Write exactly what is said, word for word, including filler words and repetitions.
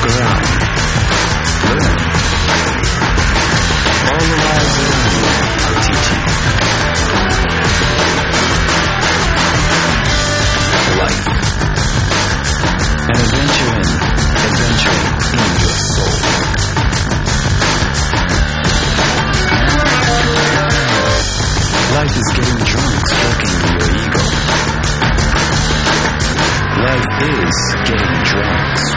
Look around. Learn. All the lives around you are teaching. Life. An adventure in, adventuring in your soul. Life is getting drunk, stroking your ego. Life is getting drunk,